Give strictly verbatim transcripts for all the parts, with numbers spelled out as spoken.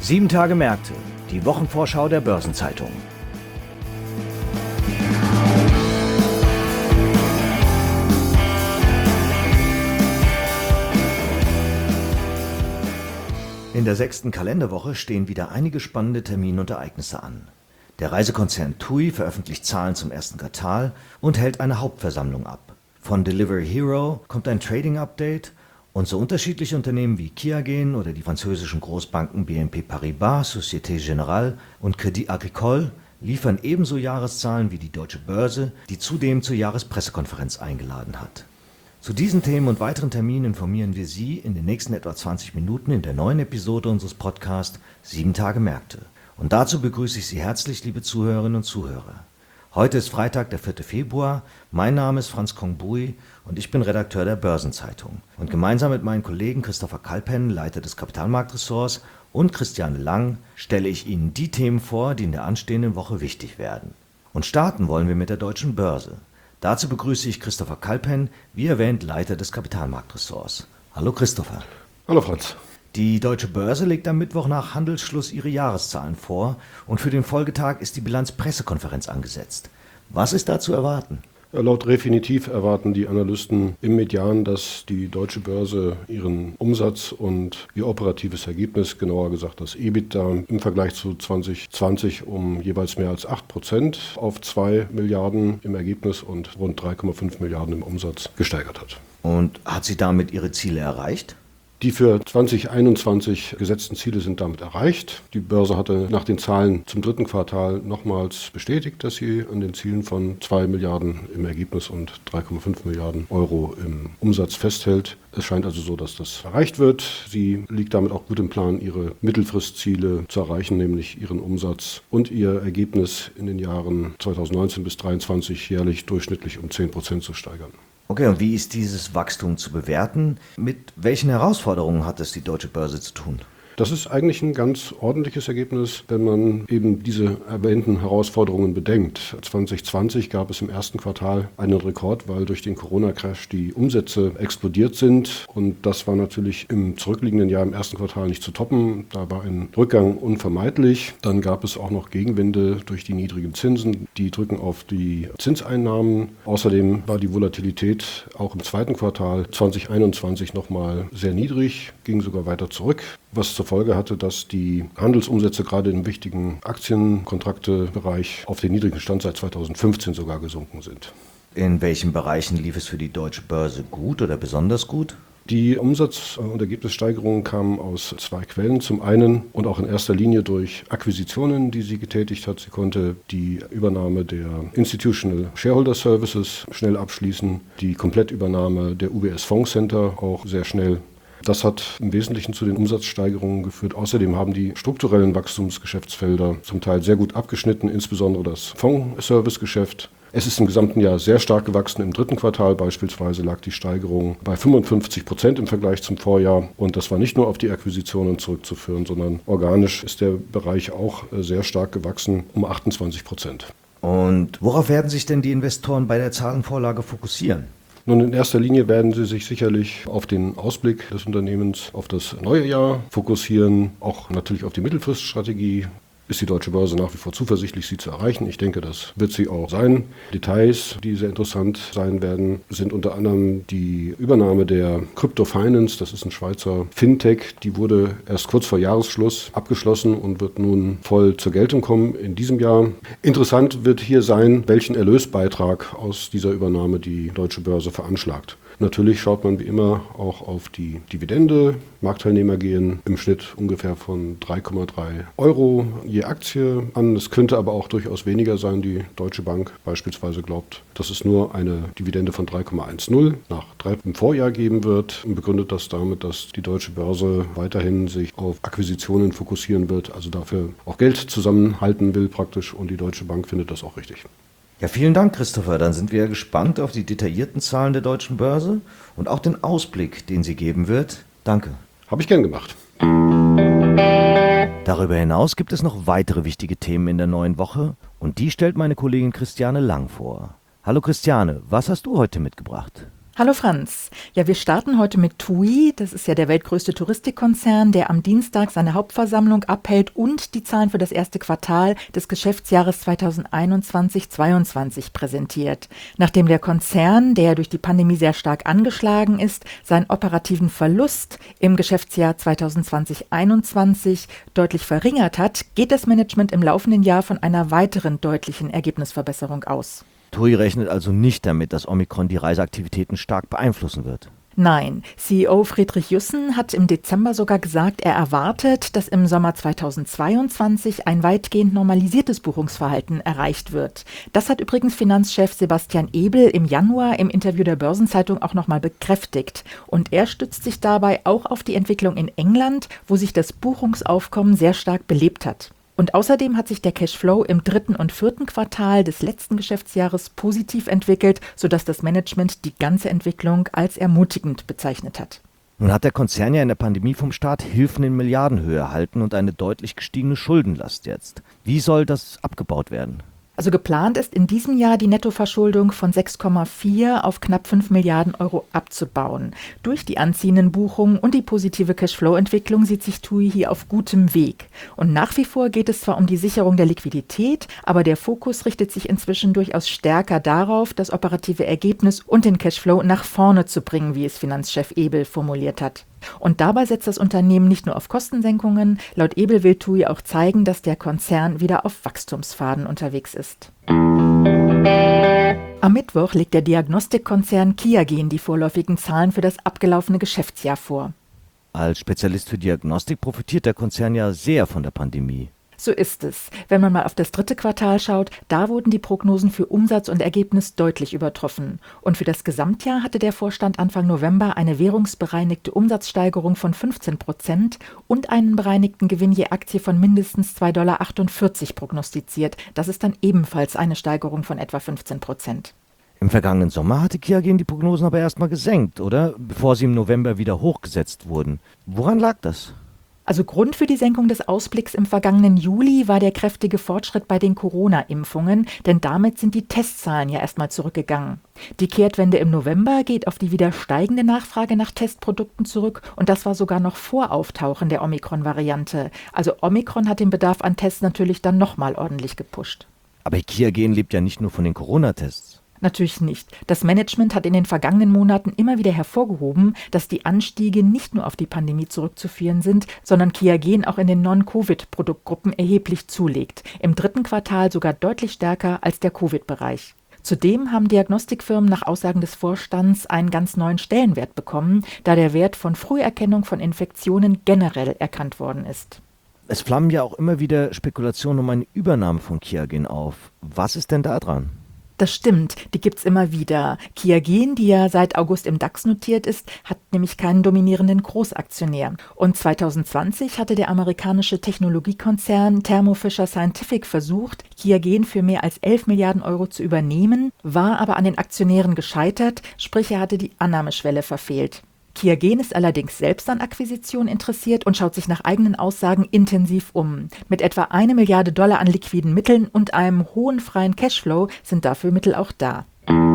Sieben Tage Märkte, die Wochenvorschau der Börsenzeitung. In der sechsten Kalenderwoche stehen wieder einige spannende Termine und Ereignisse an. Der Reisekonzern T U I veröffentlicht Zahlen zum ersten Quartal und hält eine Hauptversammlung ab. Von Delivery Hero kommt ein Trading-Update und so unterschiedliche Unternehmen wie Qiagen oder die französischen Großbanken B N P Paribas, Société Générale und Crédit Agricole liefern ebenso Jahreszahlen wie die Deutsche Börse, die zudem zur Jahrespressekonferenz eingeladen hat. Zu diesen Themen und weiteren Terminen informieren wir Sie in den nächsten etwa zwanzig Minuten in der neuen Episode unseres Podcasts Sieben Tage Märkte. Und dazu begrüße ich Sie herzlich, liebe Zuhörerinnen und Zuhörer. Heute ist Freitag, der vierte Februar. Mein Name ist Franz Kongbui und ich bin Redakteur der Börsenzeitung. Und gemeinsam mit meinen Kollegen Christopher Kalpen, Leiter des Kapitalmarktressorts, und Christiane Lang stelle ich Ihnen die Themen vor, die in der anstehenden Woche wichtig werden. Und starten wollen wir mit der Deutschen Börse. Dazu begrüße ich Christopher Kalpen, wie erwähnt Leiter des Kapitalmarktressorts. Hallo Christopher. Hallo Franz. Die Deutsche Börse legt am Mittwoch nach Handelsschluss ihre Jahreszahlen vor und für den Folgetag ist die Bilanzpressekonferenz angesetzt. Was ist da zu erwarten? Laut Refinitiv erwarten die Analysten im Median, dass die Deutsche Börse ihren Umsatz und ihr operatives Ergebnis, genauer gesagt das EBITDA, im Vergleich zu zwanzig zwanzig um jeweils mehr als acht Prozent auf zwei Milliarden im Ergebnis und rund drei Komma fünf Milliarden im Umsatz gesteigert hat. Und hat sie damit ihre Ziele erreicht? Die für zwanzig einundzwanzig gesetzten Ziele sind damit erreicht. Die Börse hatte nach den Zahlen zum dritten Quartal nochmals bestätigt, dass sie an den Zielen von zwei Milliarden im Ergebnis und drei Komma fünf Milliarden Euro im Umsatz festhält. Es scheint also so, dass das erreicht wird. Sie liegt damit auch gut im Plan, ihre Mittelfristziele zu erreichen, nämlich ihren Umsatz und ihr Ergebnis in den Jahren zweitausendneunzehn bis zweitausenddreiundzwanzig jährlich durchschnittlich um zehn Prozent zu steigern. Okay, und wie ist dieses Wachstum zu bewerten? Mit welchen Herausforderungen hat es die Deutsche Börse zu tun? Das ist eigentlich ein ganz ordentliches Ergebnis, wenn man eben diese erwähnten Herausforderungen bedenkt. zwanzig zwanzig gab es im ersten Quartal einen Rekord, weil durch den Corona-Crash die Umsätze explodiert sind. Und das war natürlich im zurückliegenden Jahr im ersten Quartal nicht zu toppen. Da war ein Rückgang unvermeidlich. Dann gab es auch noch Gegenwinde durch die niedrigen Zinsen. Die drücken auf die Zinseinnahmen. Außerdem war die Volatilität auch im zweiten Quartal zwanzig einundzwanzig nochmal sehr niedrig, ging sogar weiter zurück, was zur Folge hatte, dass die Handelsumsätze gerade im wichtigen Aktienkontraktebereich auf den niedrigen Stand seit zweitausendfünfzehn sogar gesunken sind. In welchen Bereichen lief es für die Deutsche Börse gut oder besonders gut? Die Umsatz- und Ergebnissteigerungen kamen aus zwei Quellen. Zum einen und auch in erster Linie durch Akquisitionen, die sie getätigt hat. Sie konnte die Übernahme der Institutional Shareholder Services schnell abschließen, die Komplettübernahme der U B S Fondcenter auch sehr schnell. Das hat im Wesentlichen zu den Umsatzsteigerungen geführt. Außerdem haben die strukturellen Wachstumsgeschäftsfelder zum Teil sehr gut abgeschnitten, insbesondere das Fondsservicegeschäft. Es ist im gesamten Jahr sehr stark gewachsen. Im dritten Quartal beispielsweise lag die Steigerung bei fünfundfünfzig Prozent im Vergleich zum Vorjahr. Und das war nicht nur auf die Akquisitionen zurückzuführen, sondern organisch ist der Bereich auch sehr stark gewachsen, um achtundzwanzig Prozent. Und worauf werden sich denn die Investoren bei der Zahlenvorlage fokussieren? Nun, in erster Linie werden sie sich sicherlich auf den Ausblick des Unternehmens auf das neue Jahr fokussieren, auch natürlich auf die Mittelfriststrategie. Ist die Deutsche Börse nach wie vor zuversichtlich, sie zu erreichen? Ich denke, das wird sie auch sein. Details, die sehr interessant sein werden, sind unter anderem die Übernahme der Crypto Finance. Das ist ein Schweizer Fintech. Die wurde erst kurz vor Jahresschluss abgeschlossen und wird nun voll zur Geltung kommen in diesem Jahr. Interessant wird hier sein, welchen Erlösbeitrag aus dieser Übernahme die Deutsche Börse veranschlagt. Natürlich schaut man wie immer auch auf die Dividende. Marktteilnehmer gehen im Schnitt ungefähr von drei Komma drei Euro je Aktie an. Es könnte aber auch durchaus weniger sein. Die Deutsche Bank beispielsweise glaubt, dass es nur eine Dividende von drei Komma zehn nach drei im Vorjahr geben wird und begründet das damit, dass die Deutsche Börse weiterhin sich auf Akquisitionen fokussieren wird, also dafür auch Geld zusammenhalten will praktisch, und die Deutsche Bank findet das auch richtig. Ja, vielen Dank, Christopher. Dann sind wir gespannt auf die detaillierten Zahlen der Deutschen Börse und auch den Ausblick, den sie geben wird. Danke. Habe ich gern gemacht. Darüber hinaus gibt es noch weitere wichtige Themen in der neuen Woche und die stellt meine Kollegin Christiane Lang vor. Hallo Christiane, was hast du heute mitgebracht? Hallo Franz. Ja, wir starten heute mit TUI. Das ist ja der weltgrößte Touristikkonzern, der am Dienstag seine Hauptversammlung abhält und die Zahlen für das erste Quartal des Geschäftsjahres zweitausendeinundzwanzig zweiundzwanzig präsentiert. Nachdem der Konzern, der durch die Pandemie sehr stark angeschlagen ist, seinen operativen Verlust im Geschäftsjahr zweitausendzwanzig einundzwanzig deutlich verringert hat, geht das Management im laufenden Jahr von einer weiteren deutlichen Ergebnisverbesserung aus. TUI rechnet also nicht damit, dass Omikron die Reiseaktivitäten stark beeinflussen wird. Nein, C E O Friedrich Jussen hat im Dezember sogar gesagt, er erwartet, dass im Sommer zweitausendzweiundzwanzig ein weitgehend normalisiertes Buchungsverhalten erreicht wird. Das hat übrigens Finanzchef Sebastian Ebel im Januar im Interview der Börsenzeitung auch nochmal bekräftigt. Und er stützt sich dabei auch auf die Entwicklung in England, wo sich das Buchungsaufkommen sehr stark belebt hat. Und außerdem hat sich der Cashflow im dritten und vierten Quartal des letzten Geschäftsjahres positiv entwickelt, sodass das Management die ganze Entwicklung als ermutigend bezeichnet hat. Nun hat der Konzern ja in der Pandemie vom Staat Hilfen in Milliardenhöhe erhalten und eine deutlich gestiegene Schuldenlast jetzt. Wie soll das abgebaut werden? Also geplant ist in diesem Jahr die Nettoverschuldung von sechs Komma vier auf knapp fünf Milliarden Euro abzubauen. Durch die anziehenden Buchungen und die positive Cashflow-Entwicklung sieht sich TUI hier auf gutem Weg. Und nach wie vor geht es zwar um die Sicherung der Liquidität, aber der Fokus richtet sich inzwischen durchaus stärker darauf, das operative Ergebnis und den Cashflow nach vorne zu bringen, wie es Finanzchef Ebel formuliert hat. Und dabei setzt das Unternehmen nicht nur auf Kostensenkungen. Laut Ebel will TUI auch zeigen, dass der Konzern wieder auf Wachstumspfaden unterwegs ist. Am Mittwoch legt der Diagnostikkonzern QIAGEN die vorläufigen Zahlen für das abgelaufene Geschäftsjahr vor. Als Spezialist für Diagnostik profitiert der Konzern ja sehr von der Pandemie. So ist es. Wenn man mal auf das dritte Quartal schaut, da wurden die Prognosen für Umsatz und Ergebnis deutlich übertroffen. Und für das Gesamtjahr hatte der Vorstand Anfang November eine währungsbereinigte Umsatzsteigerung von fünfzehn Prozent und einen bereinigten Gewinn je Aktie von mindestens zwei Komma achtundvierzig Dollar prognostiziert. Das ist dann ebenfalls eine Steigerung von etwa fünfzehn Prozent. Im vergangenen Sommer hatte QIAGEN die Prognosen aber erstmal gesenkt, oder? Bevor sie im November wieder hochgesetzt wurden. Woran lag das? Also Grund für die Senkung des Ausblicks im vergangenen Juli war der kräftige Fortschritt bei den Corona-Impfungen, denn damit sind die Testzahlen ja erstmal zurückgegangen. Die Kehrtwende im November geht auf die wieder steigende Nachfrage nach Testprodukten zurück und das war sogar noch vor Auftauchen der Omikron-Variante. Also Omikron hat den Bedarf an Tests natürlich dann nochmal ordentlich gepusht. Aber QIAGEN lebt ja nicht nur von den Corona-Tests. Natürlich nicht. Das Management hat in den vergangenen Monaten immer wieder hervorgehoben, dass die Anstiege nicht nur auf die Pandemie zurückzuführen sind, sondern QIAGEN auch in den Non-Covid-Produktgruppen erheblich zulegt. Im dritten Quartal sogar deutlich stärker als der Covid-Bereich. Zudem haben Diagnostikfirmen nach Aussagen des Vorstands einen ganz neuen Stellenwert bekommen, da der Wert von Früherkennung von Infektionen generell erkannt worden ist. Es flammen ja auch immer wieder Spekulationen um eine Übernahme von QIAGEN auf. Was ist denn da dran? Das stimmt, die gibt's immer wieder. QIAGEN, die ja seit August im DAX notiert ist, hat nämlich keinen dominierenden Großaktionär. Und zweitausendzwanzig hatte der amerikanische Technologiekonzern Thermo Fisher Scientific versucht, QIAGEN für mehr als elf Milliarden Euro zu übernehmen, war aber an den Aktionären gescheitert, sprich er hatte die Annahmeschwelle verfehlt. QIAGEN ist allerdings selbst an Akquisitionen interessiert und schaut sich nach eigenen Aussagen intensiv um. Mit etwa eine Milliarde Dollar an liquiden Mitteln und einem hohen freien Cashflow sind dafür Mittel auch da.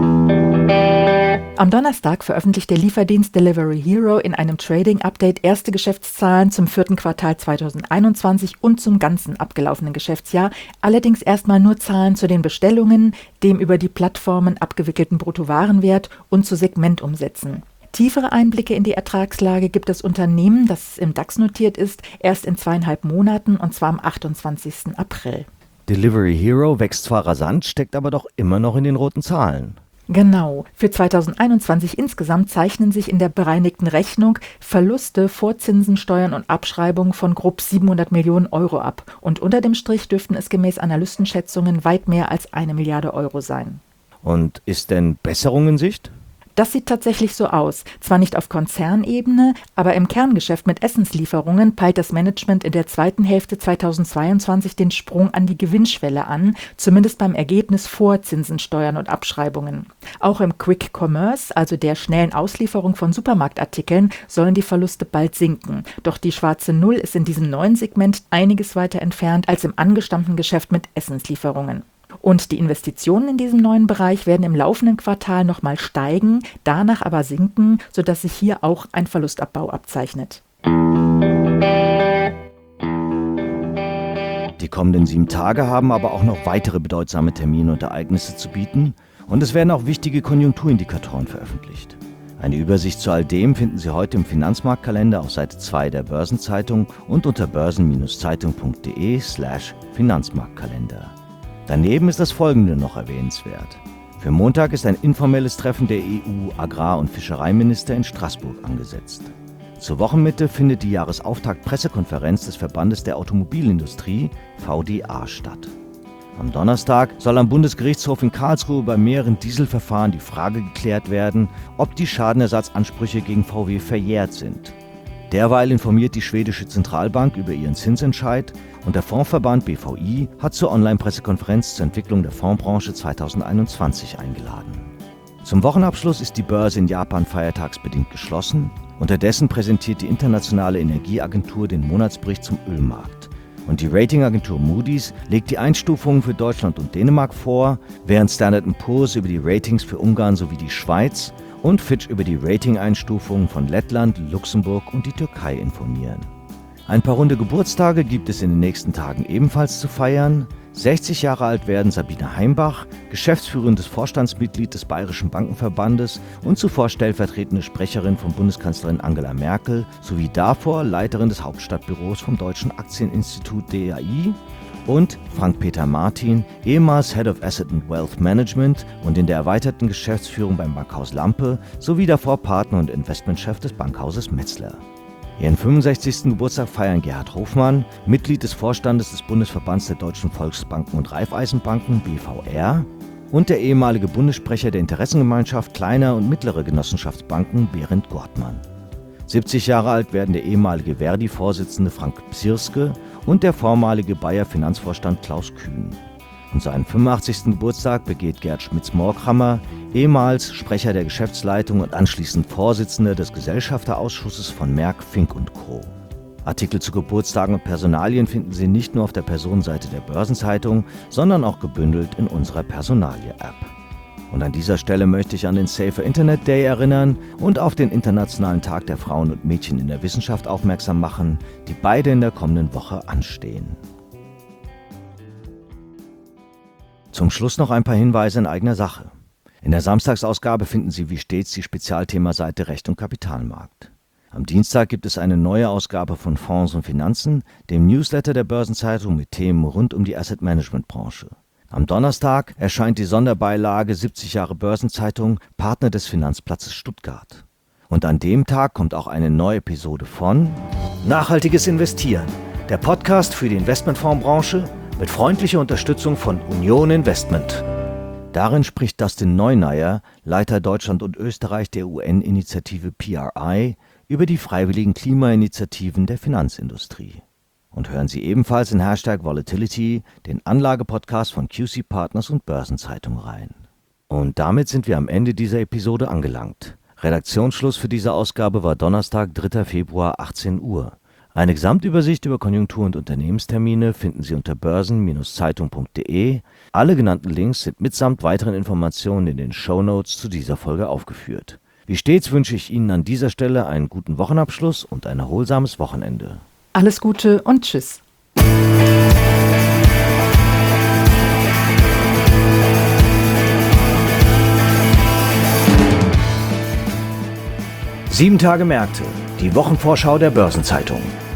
Am Donnerstag veröffentlicht der Lieferdienst Delivery Hero in einem Trading-Update erste Geschäftszahlen zum vierten Quartal zweitausendeinundzwanzig und zum ganzen abgelaufenen Geschäftsjahr, allerdings erstmal nur Zahlen zu den Bestellungen, dem über die Plattformen abgewickelten Bruttowarenwert und zu Segmentumsätzen. Tiefere Einblicke in die Ertragslage gibt das Unternehmen, das im DAX notiert ist, erst in zweieinhalb Monaten und zwar am achtundzwanzigsten April. Delivery Hero wächst zwar rasant, steckt aber doch immer noch in den roten Zahlen. Genau. Für zweitausendeinundzwanzig insgesamt zeichnen sich in der bereinigten Rechnung Verluste vor Zinsen, Steuern und Abschreibungen von grob siebenhundert Millionen Euro ab. Und unter dem Strich dürften es gemäß Analystenschätzungen weit mehr als eine Milliarde Euro sein. Und ist denn Besserung in Sicht? Das sieht tatsächlich so aus. Zwar nicht auf Konzernebene, aber im Kerngeschäft mit Essenslieferungen peilt das Management in der zweiten Hälfte zweitausendzweiundzwanzig den Sprung an die Gewinnschwelle an, zumindest beim Ergebnis vor Zinsen, Steuern und Abschreibungen. Auch im Quick Commerce, also der schnellen Auslieferung von Supermarktartikeln, sollen die Verluste bald sinken. Doch die schwarze Null ist in diesem neuen Segment einiges weiter entfernt als im angestammten Geschäft mit Essenslieferungen. Und die Investitionen in diesem neuen Bereich werden im laufenden Quartal nochmal steigen, danach aber sinken, sodass sich hier auch ein Verlustabbau abzeichnet. Die kommenden sieben Tage haben aber auch noch weitere bedeutsame Termine und Ereignisse zu bieten und es werden auch wichtige Konjunkturindikatoren veröffentlicht. Eine Übersicht zu all dem finden Sie heute im Finanzmarktkalender auf Seite zwei der Börsenzeitung und unter börsen-zeitung.de slash Finanzmarktkalender. Daneben ist das Folgende noch erwähnenswert. Für Montag ist ein informelles Treffen der E U-Agrar- und Fischereiminister in Straßburg angesetzt. Zur Wochenmitte findet die Jahresauftakt-Pressekonferenz des Verbandes der Automobilindustrie, V D A, statt. Am Donnerstag soll am Bundesgerichtshof in Karlsruhe bei mehreren Dieselverfahren die Frage geklärt werden, ob die Schadenersatzansprüche gegen V W verjährt sind. Derweil informiert die schwedische Zentralbank über ihren Zinsentscheid und der Fondsverband B V I hat zur Online-Pressekonferenz zur Entwicklung der Fondsbranche zweitausendeinundzwanzig eingeladen. Zum Wochenabschluss ist die Börse in Japan feiertagsbedingt geschlossen. Unterdessen präsentiert die Internationale Energieagentur den Monatsbericht zum Ölmarkt. Und die Ratingagentur Moody's legt die Einstufungen für Deutschland und Dänemark vor, während Standard and Poor's über die Ratings für Ungarn sowie die Schweiz und Fitch über die Rating-Einstufungen von Lettland, Luxemburg und die Türkei informieren. Ein paar runde Geburtstage gibt es in den nächsten Tagen ebenfalls zu feiern. sechzig Jahre alt werden Sabine Heimbach, geschäftsführendes Vorstandsmitglied des Bayerischen Bankenverbandes und zuvor stellvertretende Sprecherin von Bundeskanzlerin Angela Merkel, sowie davor Leiterin des Hauptstadtbüros vom Deutschen Aktieninstitut D A I, und Frank-Peter Martin, ehemals Head of Asset and Wealth Management und in der erweiterten Geschäftsführung beim Bankhaus Lampe, sowie davor Partner und Investmentchef des Bankhauses Metzler. Ihren fünfundsechzigsten Geburtstag feiern Gerhard Hofmann, Mitglied des Vorstandes des Bundesverbands der Deutschen Volksbanken und Raiffeisenbanken B V R und der ehemalige Bundessprecher der Interessengemeinschaft kleiner und mittlerer Genossenschaftsbanken Berend Gortmann. siebzig Jahre alt werden der ehemalige Verdi-Vorsitzende Frank Psirske und der vormalige Bayer-Finanzvorstand Klaus Kühn. Und seinen fünfundachtzigsten Geburtstag begeht Gerd Schmitz-Morkhammer, ehemals Sprecher der Geschäftsleitung und anschließend Vorsitzender des Gesellschafterausschusses von Merck, Fink und Co. Artikel zu Geburtstagen und Personalien finden Sie nicht nur auf der Personenseite der Börsenzeitung, sondern auch gebündelt in unserer Personalie-App. Und an dieser Stelle möchte ich an den Safer Internet Day erinnern und auf den Internationalen Tag der Frauen und Mädchen in der Wissenschaft aufmerksam machen, die beide in der kommenden Woche anstehen. Zum Schluss noch ein paar Hinweise in eigener Sache. In der Samstagsausgabe finden Sie wie stets die Spezialthemaseite Recht und Kapitalmarkt. Am Dienstag gibt es eine neue Ausgabe von Fonds und Finanzen, dem Newsletter der Börsenzeitung mit Themen rund um die Asset-Management-Branche. Am Donnerstag erscheint die Sonderbeilage siebzig Jahre Börsenzeitung, Partner des Finanzplatzes Stuttgart. Und an dem Tag kommt auch eine neue Episode von Nachhaltiges Investieren, der Podcast für die Investmentfondsbranche mit freundlicher Unterstützung von Union Investment. Darin spricht Dustin Neunayer, Leiter Deutschland und Österreich der U N-Initiative P R I, über die freiwilligen Klimainitiativen der Finanzindustrie. Und hören Sie ebenfalls in Hashtag Volatility, den Anlagepodcast von Q C Partners und Börsenzeitung rein. Und damit sind wir am Ende dieser Episode angelangt. Redaktionsschluss für diese Ausgabe war Donnerstag, dritter Februar, achtzehn Uhr. Eine Gesamtübersicht über Konjunktur- und Unternehmenstermine finden Sie unter börsen-zeitung punkt de. Alle genannten Links sind mitsamt weiteren Informationen in den Shownotes zu dieser Folge aufgeführt. Wie stets wünsche ich Ihnen an dieser Stelle einen guten Wochenabschluss und ein erholsames Wochenende. Alles Gute und Tschüss. Sieben Tage Märkte, die Wochenvorschau der Börsenzeitung.